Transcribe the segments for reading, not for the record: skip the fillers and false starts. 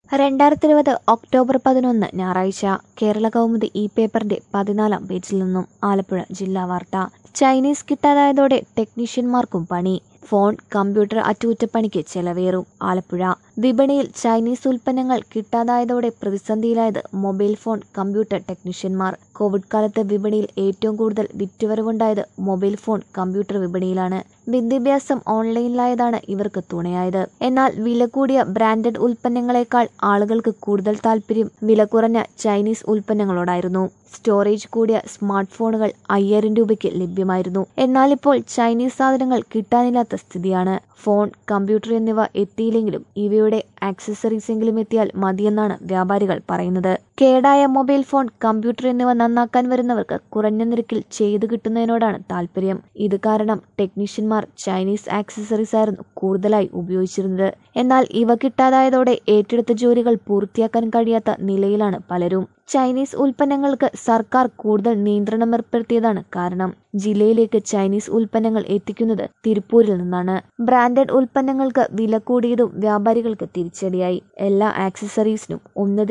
2020 October 11 ഞായറാഴ്ച കേരള കൗമുദി ഈ പേപ്പറിന്റെ 14-ാം പേജിൽ നിന്നും ആലപ്പുഴ ജില്ലാ വാർത്ത. ചൈനീസ് കിട്ടാതായതോടെ ടെക്നീഷ്യന്മാർക്കും പണി. ഫോൺ, കമ്പ്യൂട്ടർ അറ്റകുറ്റപ്പണിക്ക് ചെലവേറും. ആലപ്പുഴ വിപണിയിൽ ചൈനീസ് ഉൽപ്പന്നങ്ങൾ കിട്ടാതായതോടെ പ്രതിസന്ധിയിലായത് മൊബൈൽ ഫോൺ, കമ്പ്യൂട്ടർ ടെക്നീഷ്യന്മാർ. കോവിഡ് കാലത്ത് വിപണിയിൽ ഏറ്റവും കൂടുതൽ വിറ്റുവരവുണ്ടായത് മൊബൈൽ ഫോൺ, കമ്പ്യൂട്ടർ വിപണിയിലാണ്. വിദ്യാഭ്യാസം ഓൺലൈനിലായതാണ് ഇവർക്ക് തുണയായത്. എന്നാൽ വില കൂടിയ ബ്രാൻഡഡ് ഉൽപ്പന്നങ്ങളെക്കാൾ ആളുകൾക്ക് കൂടുതൽ താല്പര്യം വില കുറഞ്ഞ ചൈനീസ് ഉൽപ്പന്നങ്ങളോടായിരുന്നു. സ്റ്റോറേജ് കൂടിയ സ്മാർട്ട് ഫോണുകൾ 5000 രൂപയ്ക്ക് ലഭ്യമായിരുന്നു. എന്നാൽ ഇപ്പോൾ ചൈനീസ് സാധനങ്ങൾ കിട്ടാനില്ലാത്ത സ്ഥിതിയാണ്. ഫോൺ, കമ്പ്യൂട്ടർ എന്നിവ എത്തിയില്ലെങ്കിലും ഇവയുടെ ആക്സസറീസ് എങ്കിലും എത്തിയാൽ മതിയെന്നാണ് വ്യാപാരികൾ പറയുന്നത്. കേടായ മൊബൈൽ ഫോൺ, കമ്പ്യൂട്ടർ എന്നിവ നന്നാക്കാൻ വരുന്നവർക്ക് കുറഞ്ഞ നിരക്കിൽ ചെയ്തു കിട്ടുന്നതിനോടാണ് താല്പര്യം. ഇത് കാരണം ടെക്നീഷ്യന്മാർ ചൈനീസ് ആക്സസറീസ് ആയിരുന്നു കൂടുതലായി ഉപയോഗിച്ചിരുന്നത്. എന്നാൽ ഇവ കിട്ടാതായതോടെ ഏറ്റെടുത്ത ജോലികൾ പൂർത്തിയാക്കാൻ കഴിയാത്ത നിലയിലാണ് പലരും. ചൈനീസ് ഉൽപ്പന്നങ്ങൾക്ക് സർക്കാർ കൂടുതൽ നിയന്ത്രണം ഏർപ്പെടുത്തിയതാണ് കാരണം. ജില്ലയിലേക്ക് ചൈനീസ് ഉൽപ്പന്നങ്ങൾ എത്തിക്കുന്നത് തിരുപ്പൂരിൽ നിന്നാണ്. ബ്രാൻഡഡ് ഉൽപ്പന്നങ്ങൾക്ക് വില കൂടിയതും വ്യാപാരികൾക്ക് തിരിച്ചടിയായി. എല്ലാ ആക്സസറീസിനും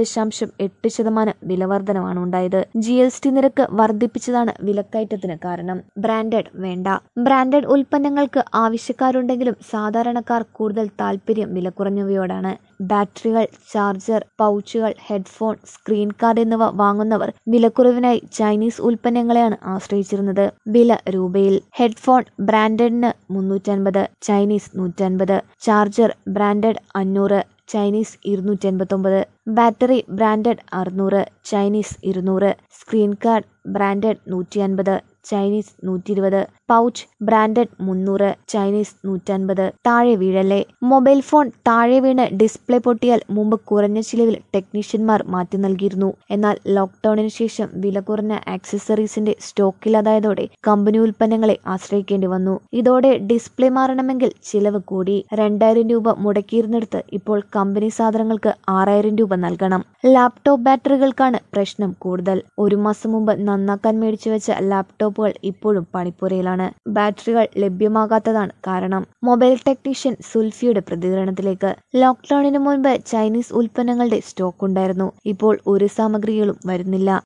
1.8% വിലവർധനമാണ് ഉണ്ടായത്. GST നിരക്ക് വർദ്ധിപ്പിച്ചതാണ് വിലക്കയറ്റത്തിന് കാരണം. ബ്രാൻഡഡ് വേണ്ട. ബ്രാൻഡഡ് ഉൽപ്പന്നങ്ങൾക്ക് ആവശ്യക്കാരുണ്ടെങ്കിലും സാധാരണക്കാർ കൂടുതൽ താല്പര്യം വില കുറഞ്ഞവയോടാണ്. ബാറ്ററികൾ, ചാർജർ, പൗച്ചുകൾ, ഹെഡ്ഫോൺ, സ്ക്രീൻ കാർഡ് എന്നിവ വാങ്ങുന്നവർ വിലക്കുറവിനായി ചൈനീസ് ഉൽപ്പന്നങ്ങളെയാണ് ആശ്രയിച്ചിരുന്നത്. വില രൂപയിൽ. ഹെഡ്ഫോൺ ബ്രാൻഡഡിന് 350, Chinese 150. Charger branded 500, Chinese 289. Battery branded 600, Chinese 200. Screen card branded 150, Chinese 120. Pouch branded 300, Chinese 150. താഴെ വീഴല്ലേ. മൊബൈൽ ഫോൺ താഴെ വീണ് ഡിസ്പ്ലേ പൊട്ടിയാൽ മുമ്പ് കുറഞ്ഞ ചിലവിൽ ടെക്നീഷ്യന്മാർ മാറ്റി നൽകിയിരുന്നു. എന്നാൽ ലോക്ക്ഡൌണിന് ശേഷം വില കുറഞ്ഞ ആക്സസറീസിന്റെ സ്റ്റോക്കില്ലാതായതോടെ കമ്പനി ഉൽപ്പന്നങ്ങളെ ആശ്രയിക്കേണ്ടി വന്നു. ഇതോടെ ഡിസ്പ്ലേ മാറണമെങ്കിൽ ചിലവ് കൂടി. 2000 രൂപ മുടക്കിയിരുന്നിടത്ത് ഇപ്പോൾ കമ്പനി സാധനങ്ങൾക്ക് 6000 രൂപ നൽകണം. ലാപ്ടോപ്പ് ബാറ്ററികൾക്കാണ് പ്രശ്നം കൂടുതൽ. 1 മാസം മുമ്പ് നന്നാക്കാൻ മേടിച്ചു വെച്ച ലാപ്ടോപ്പുകൾ ഇപ്പോഴും പണിപ്പുരയിലാണ്. ബാറ്ററികൾ ലഭ്യമാകാത്തതാണ് കാരണം. മൊബൈൽ ടെക്നീഷ്യൻ സുൽഫിയുടെ പ്രതികരണത്തിലേക്ക്. ലോക്ക്ഡൌണിന് മുൻപ് ചൈനീസ് ഉൽപ്പന്നങ്ങളുടെ സ്റ്റോക്ക് ഉണ്ടായിരുന്നു. ഇപ്പോൾ ഒരു സാമഗ്രികളും വരുന്നില്ല.